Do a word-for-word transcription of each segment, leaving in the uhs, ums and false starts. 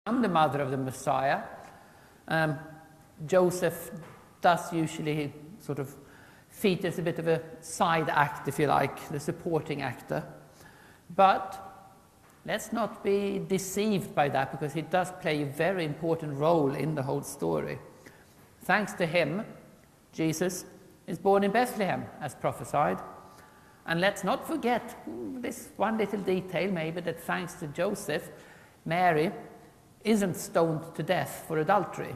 the mother of the Messiah. Um, Joseph does usually sort of features a bit of a side act, if you like, the supporting actor. But let's not be deceived by that, because he does play a very important role in the whole story. Thanks to him, Jesus is born in Bethlehem, as prophesied. And let's not forget this one little detail, maybe, that thanks to Joseph, Mary isn't stoned to death for adultery.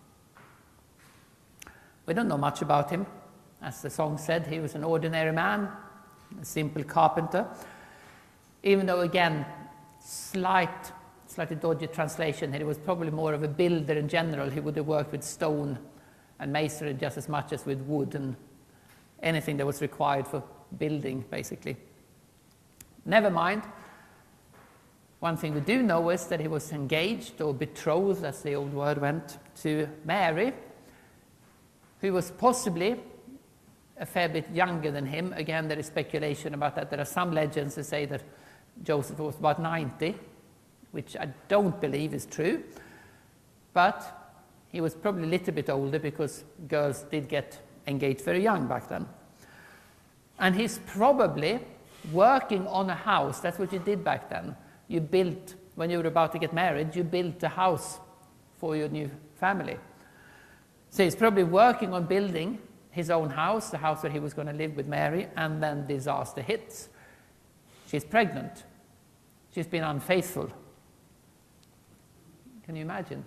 We don't know much about him. As the song said, he was an ordinary man, a simple carpenter. Even though, again, slight, slightly dodgy translation, he was probably more of a builder in general. He would have worked with stone and masonry just as much as with wood and anything that was required for building, basically. Never mind. One thing we do know is that he was engaged, or betrothed, as the old word went, to Mary, who was possibly a fair bit younger than him. Again, there is speculation about that. There are some legends that say that Joseph was about ninety, which I don't believe is true. But he was probably a little bit older, because girls did get engaged very young back then. And he's probably working on a house. That's what you did back then. You built, when you were about to get married, you built a house for your new family. So he's probably working on building his own house, the house where he was going to live with Mary, and then disaster hits. She's pregnant. She's been unfaithful. Can you imagine?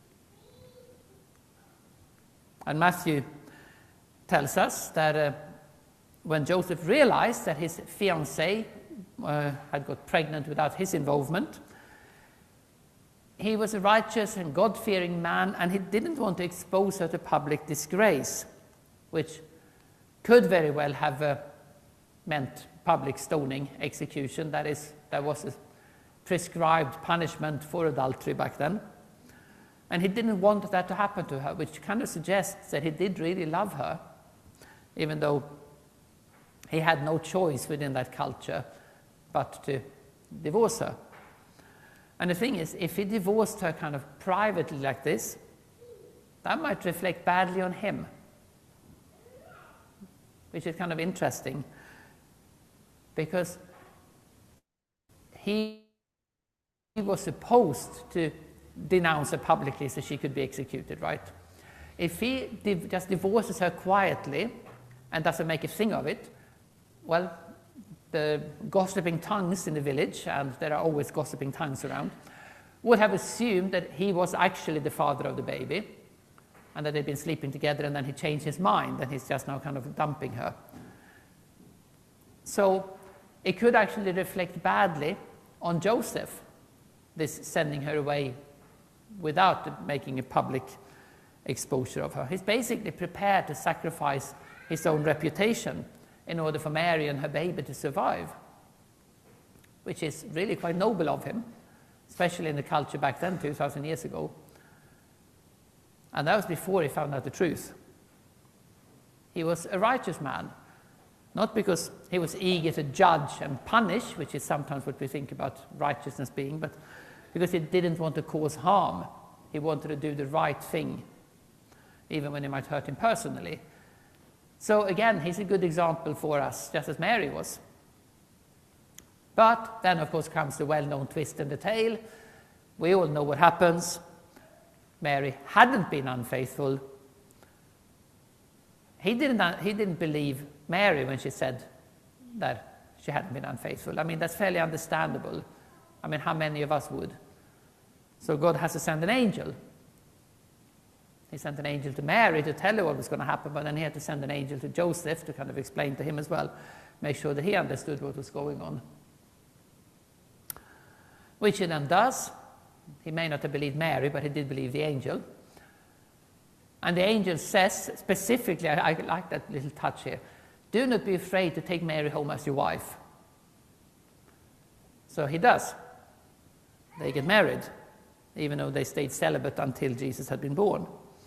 And Matthew tells us that uh, when Joseph realized that his fiancée uh, had got pregnant without his involvement, he was a righteous and God-fearing man, and he didn't want to expose her to public disgrace, which could very well have uh, meant public stoning, execution. That is, that was a prescribed punishment for adultery back then. And he didn't want that to happen to her, which kind of suggests that he did really love her, even though he had no choice within that culture but to divorce her. And the thing is, if he divorced her kind of privately like this, that might reflect badly on him, which is kind of interesting, because he was supposed to denounce her publicly so she could be executed, right? If he div- just divorces her quietly and doesn't make a thing of it, well, the gossiping tongues in the village, and there are always gossiping tongues around, would have assumed that he was actually the father of the baby, and that they'd been sleeping together, and then he changed his mind, and he's just now kind of dumping her. So it could actually reflect badly on Joseph, this sending her away without making a public exposure of her. He's basically prepared to sacrifice his own reputation in order for Mary and her baby to survive, which is really quite noble of him, especially in the culture back then, two thousand years ago. And that was before he found out the truth. He was a righteous man, not because he was eager to judge and punish, which is sometimes what we think about righteousness being, but because he didn't want to cause harm. He wanted to do the right thing, even when it might hurt him personally. So again, he's a good example for us, just as Mary was. But then, of course, comes the well-known twist in the tale. We all know what happens. Mary hadn't been unfaithful. He didn't, he didn't believe Mary when she said that she hadn't been unfaithful. I mean, that's fairly understandable. I mean, how many of us would? So God has to send an angel. He sent an angel to Mary to tell her what was going to happen, but then he had to send an angel to Joseph to kind of explain to him as well, make sure that he understood what was going on. Which he then does. He may not have believed Mary, but he did believe the angel. And the angel says, specifically, I, I like that little touch here, do not be afraid to take Mary home as your wife. So he does. They get married, even though they stayed celibate until Jesus had been born.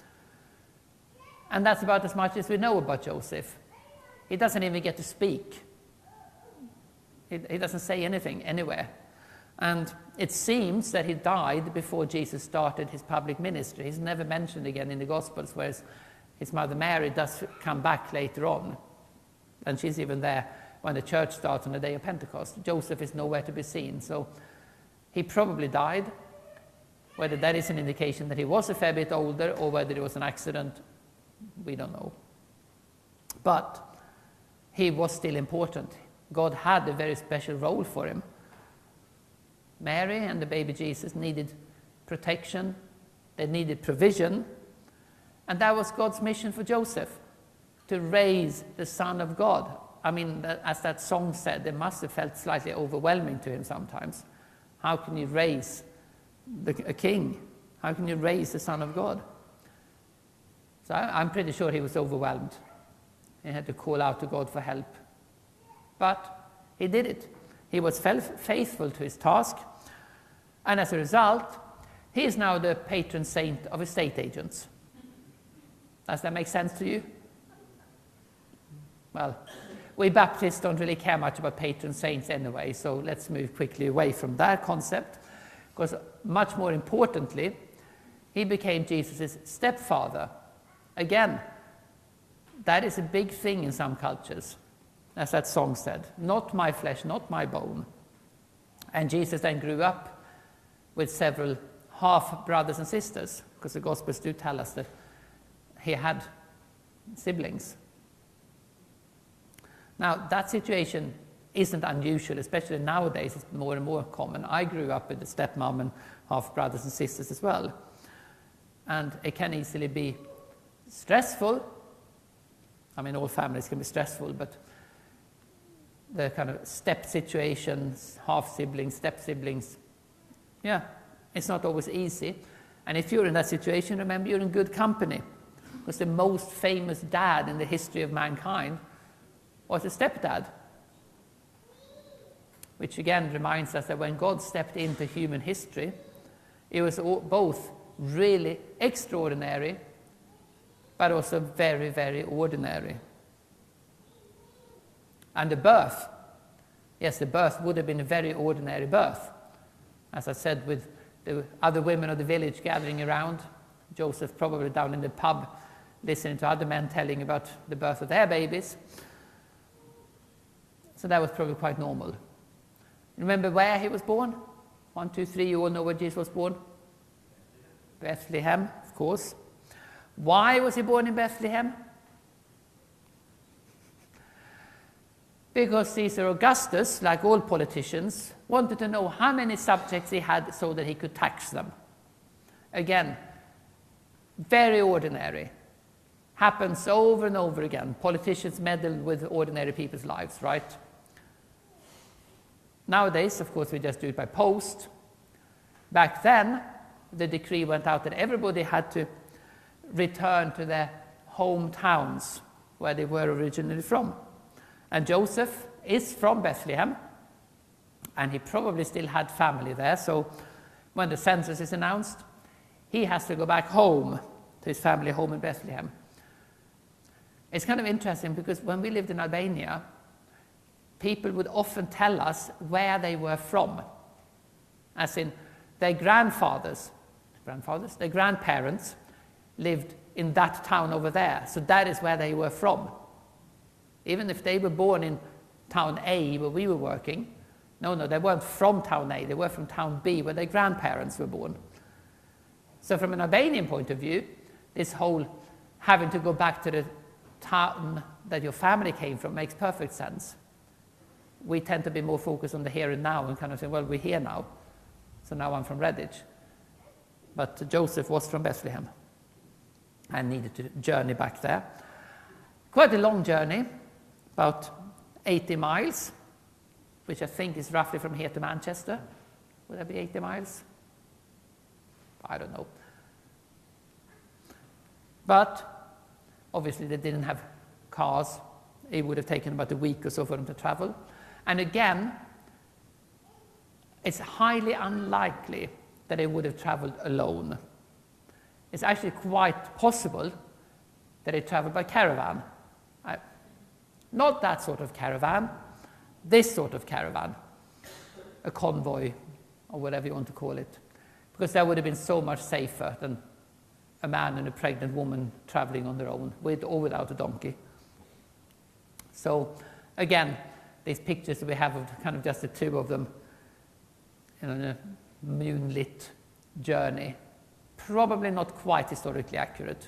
And that's about as much as we know about Joseph. He doesn't even get to speak. He, he doesn't say anything anywhere And it seems that he died before Jesus started his public ministry. He's never mentioned again in the Gospels, whereas his mother Mary does come back later on. And she's even there when the church starts on the day of Pentecost. Joseph is nowhere to be seen, so he probably died. Whether that is an indication that he was a fair bit older or whether it was an accident, we don't know. But he was still important. God had a very special role for him. Mary and the baby Jesus needed protection, they needed provision, and that was God's mission for Joseph, to raise the Son of God. I mean, as that song said, it must have felt slightly overwhelming to him sometimes. How can you raise the, a king? How can you raise the Son of God? So I, I'm pretty sure he was overwhelmed. He had to call out to God for help. But he did it. He was faithful to his task. And as a result, he is now the patron saint of estate agents. Does that make sense to you? Well, we Baptists don't really care much about patron saints anyway, so let's move quickly away from that concept. Because much more importantly, he became Jesus' stepfather. Again, that is a big thing in some cultures, as that song said. Not my flesh, not my bone. And Jesus then grew up with several half-brothers and sisters, because the Gospels do tell us that he had siblings. Now, that situation isn't unusual, especially nowadays. It's more and more common. I grew up with a stepmom and half-brothers and sisters as well. And it can easily be stressful. I mean, all families can be stressful, but the kind of step situations, half-siblings, step-siblings, yeah, it's not always easy. And if you're in that situation, remember you're in good company, because the most famous dad in the history of mankind was a stepdad, which again reminds us that when God stepped into human history, it was all, both really extraordinary, but also very, very ordinary. And the birth, yes, the birth would have been a very ordinary birth. As I said, with the other women of the village gathering around, Joseph probably down in the pub listening to other men telling about the birth of their babies. So that was probably quite normal. Remember where he was born? One, two, three, you all know where Jesus was born? Bethlehem, of course. Why was he born in Bethlehem? Because Caesar Augustus, like all politicians, wanted to know how many subjects he had so that he could tax them. Again, very ordinary. Happens over and over again. Politicians meddle with ordinary people's lives, right? Nowadays, of course, we just do it by post. Back then, the decree went out that everybody had to return to their hometowns where they were originally from. And Joseph is from Bethlehem, and he probably still had family there, so when the census is announced, he has to go back home to his family home in Bethlehem. It's kind of interesting because when we lived in Albania, people would often tell us where they were from, as in their grandfathers, grandfathers, their grandparents lived in that town over there, so that is where they were from. Even if they were born in town A where we were working, no, no, they weren't from town A, they were from town B where their grandparents were born. So from an Albanian point of view, this whole having to go back to the town that your family came from makes perfect sense. We tend to be more focused on the here and now and kind of say, well, we're here now, so now I'm from Redditch. But Joseph was from Bethlehem and needed to journey back there. Quite a long journey, about eighty miles, which I think is roughly from here to Manchester. Would that be eighty miles? I don't know. But obviously they didn't have cars. It would have taken about a week or so for them to travel. And again, it's highly unlikely that they would have traveled alone. It's actually quite possible that they traveled by caravan. Uh, not that sort of caravan, this sort of caravan. A convoy or whatever you want to call it, because that would have been so much safer than a man and a pregnant woman traveling on their own, with or without a donkey. So, again, these pictures that we have of kind of just the two of them in a moonlit journey, probably not quite historically accurate.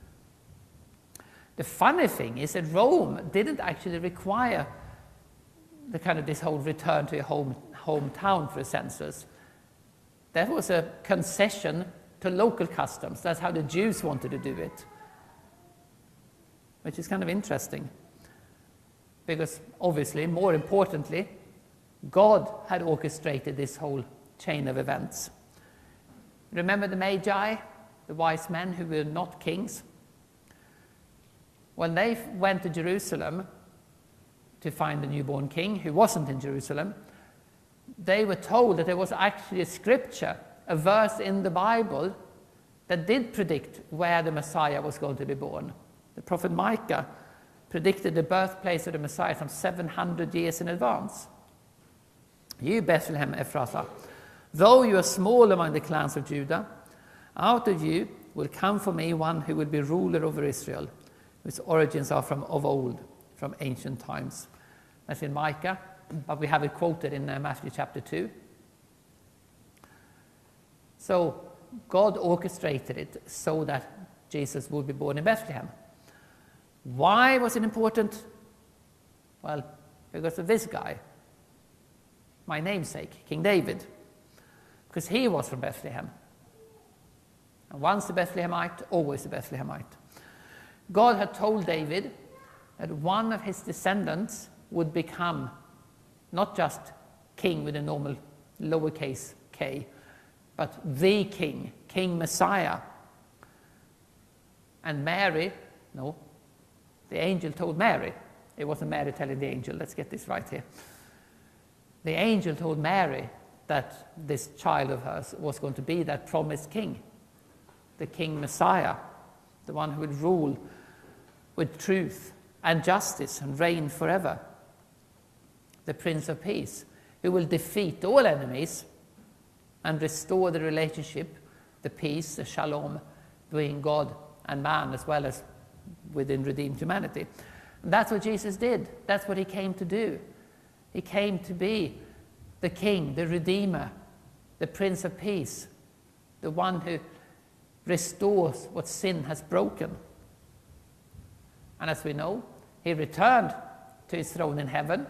The funny thing is that Rome didn't actually require the kind of this whole return to your home hometown for a census. That was a concession to local customs. That's how the Jews wanted to do it, which is kind of interesting. Because obviously, more importantly, God had orchestrated this whole chain of events. Remember the Magi, the wise men who were not kings? When they went to Jerusalem to find the newborn king, who wasn't in Jerusalem, they were told that there was actually a scripture, a verse in the Bible, that did predict where the Messiah was going to be born. The prophet Micah predicted the birthplace of the Messiah some seven hundred years in advance. You, Bethlehem Ephrathah, though you are small among the clans of Judah, out of you will come for me one who will be ruler over Israel, whose origins are from of old, from ancient times. That's in Micah, but we have it quoted in uh, Matthew chapter two. So God orchestrated it so that Jesus would be born in Bethlehem. Why was it important? Well, because of this guy, my namesake, King David, because he was from Bethlehem. And once a Bethlehemite, always a Bethlehemite. God had told David that one of his descendants would become not just king with a normal lowercase k, but the king, King Messiah. And Mary, no, the angel told Mary. It wasn't Mary telling the angel. Let's get this right here. The angel told Mary that this child of hers was going to be that promised king, the King Messiah, the one who would rule with truth and justice and reign forever, the Prince of Peace, who will defeat all enemies and restore the relationship, the peace, the shalom between God and man, as well as within redeemed humanity. And that's what Jesus did. That's what he came to do. He came to be the King, the Redeemer, the Prince of Peace, the one who restores what sin has broken. And as we know, he returned to his throne in heaven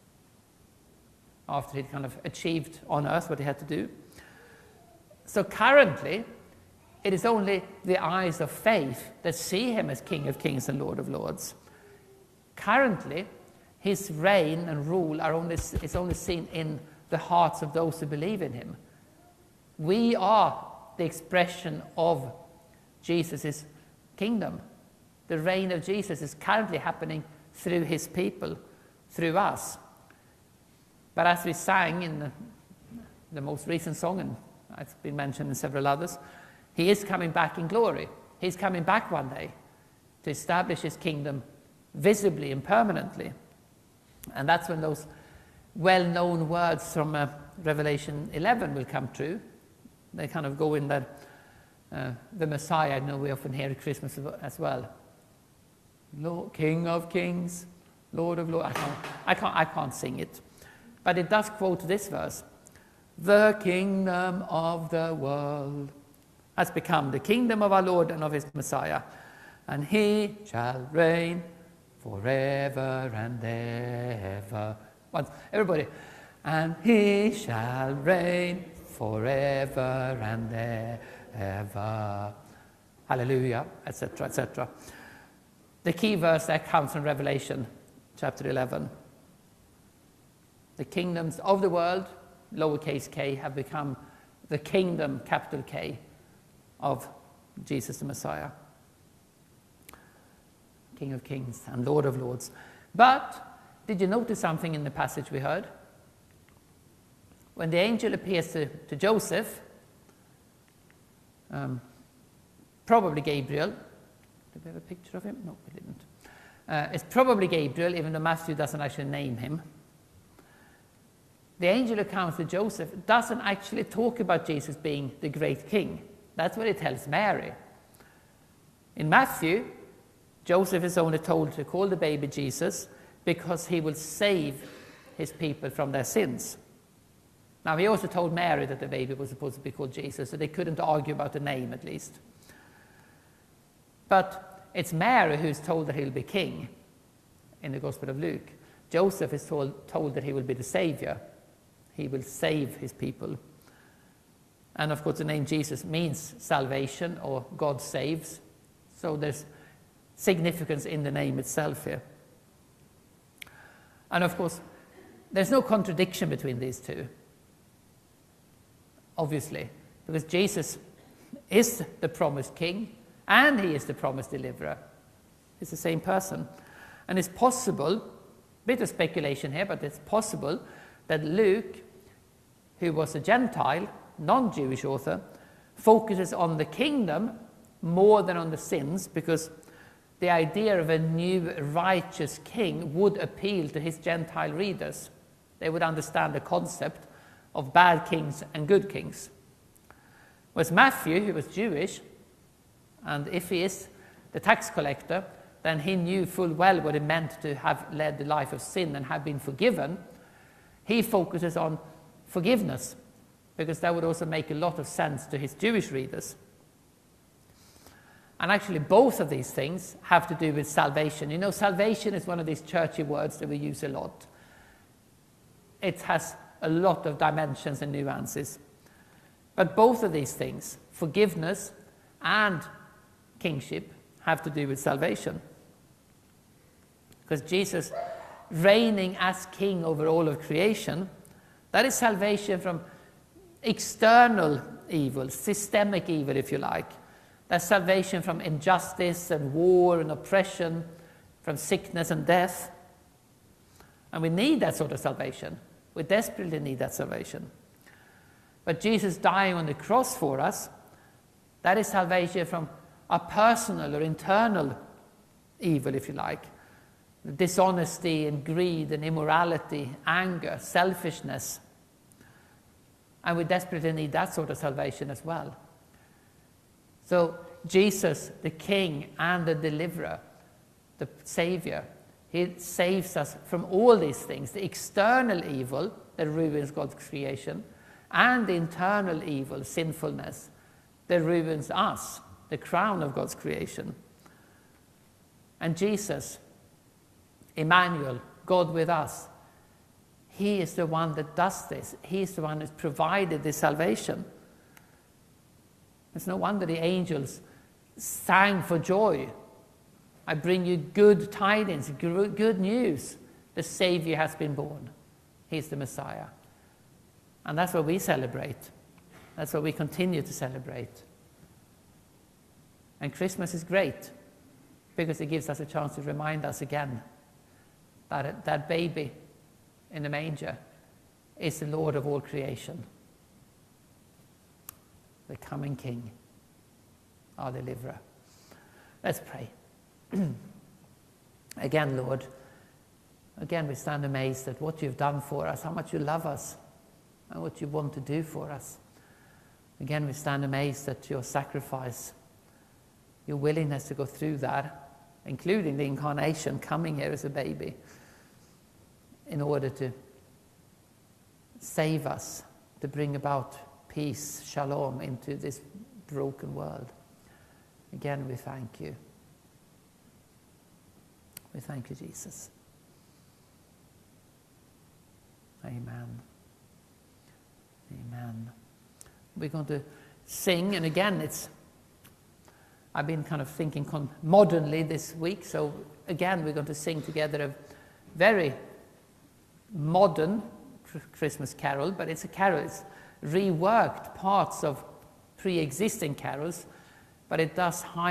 after he'd kind of achieved on earth what he had to do. So currently, it is only the eyes of faith that see him as King of Kings and Lord of Lords. Currently, his reign and rule are only, is only seen in the hearts of those who believe in him. We are the expression of Jesus' kingdom. The reign of Jesus is currently happening through his people, through us. But as we sang in the, the most recent song, and it's been mentioned in several others, he is coming back in glory. He's coming back one day to establish his kingdom visibly and permanently. And that's when those well-known words from uh, Revelation eleven will come true. They kind of go in that, uh, the Messiah, I know we often hear at Christmas as well. Lord, King of Kings, Lord of Lords. I can't, I can't, I can't sing it. But it does quote this verse. The kingdom of the world has become the kingdom of our Lord and of his Messiah, and he shall reign forever and ever. Once, everybody. And he shall reign forever and ever. Hallelujah, et cetera, et cetera. The key verse that comes from Revelation chapter eleven. The kingdoms of the world, lowercase k, have become the kingdom, capital K, of Jesus the Messiah, King of Kings and Lord of Lords. But did you notice something in the passage we heard? When the angel appears to, to Joseph, um, probably Gabriel. Did we have a picture of him? No, we didn't. Uh, it's probably Gabriel, even though Matthew doesn't actually name him. the angel who comes to Joseph doesn't actually talk about Jesus being the great king. That's what he tells Mary. In Matthew, Joseph is only told to call the baby Jesus because he will save his people from their sins. Now, he also told Mary that the baby was supposed to be called Jesus, so they couldn't argue about the name, at least. But it's Mary who's told that he'll be king in the Gospel of Luke. Joseph is told, told that he will be the Savior. He will save his people. And of course, the name Jesus means salvation, or God saves. So there's significance in the name itself here. And of course, there's no contradiction between these two, obviously, because Jesus is the promised king and he is the promised deliverer. It's the same person. And it's possible, a bit of speculation here, but it's possible that Luke, who was a Gentile, non-Jewish author, focuses on the kingdom more than on the sins, because the idea of a new righteous king would appeal to his Gentile readers. They would understand the concept of bad kings and good kings. Whereas Matthew, who was Jewish, and if he is the tax collector, then he knew full well what it meant to have led the life of sin and have been forgiven. He focuses on forgiveness, because that would also make a lot of sense to his Jewish readers. And actually, both of these things have to do with salvation. You know, salvation is one of these churchy words that we use a lot. It has a lot of dimensions and nuances. But both of these things, forgiveness and kingship, have to do with salvation. Because Jesus reigning as king over all of creation, that is salvation from external evil, systemic evil, if you like. That's salvation from injustice and war and oppression, from sickness and death. And we need that sort of salvation. We desperately need that salvation. But Jesus dying on the cross for us, that is salvation from a personal or internal evil, if you like. Dishonesty and greed and immorality, anger, selfishness. And we desperately need that sort of salvation as well. So Jesus, the King and the Deliverer, the Savior, he saves us from all these things, the external evil that ruins God's creation, and the internal evil, sinfulness, that ruins us, the crown of God's creation. And Jesus, Emmanuel, God with us, he is the one that does this. He is the one who's provided this salvation. It's no wonder the angels sang for joy. I bring you good tidings, good news. The Savior has been born. He's the Messiah. And that's what we celebrate. That's what we continue to celebrate. And Christmas is great because it gives us a chance to remind us again that that baby in the manger is the Lord of all creation. The coming King, our Deliverer. Let's pray. Again, Lord, again we stand amazed at what you've done for us, how much you love us, and what you want to do for us. Again, we stand amazed at your sacrifice, your willingness to go through that, including the incarnation, coming here as a baby, in order to save us, to bring about peace, shalom, into this broken world. Again, we thank you. We thank you, Jesus. Amen. Amen. We're going to sing, and again, it's, I've been kind of thinking con- modernly this week, so again, we're going to sing together a very modern Christmas carol, but it's a carol, it's reworked parts of pre-existing carols, but it does highlight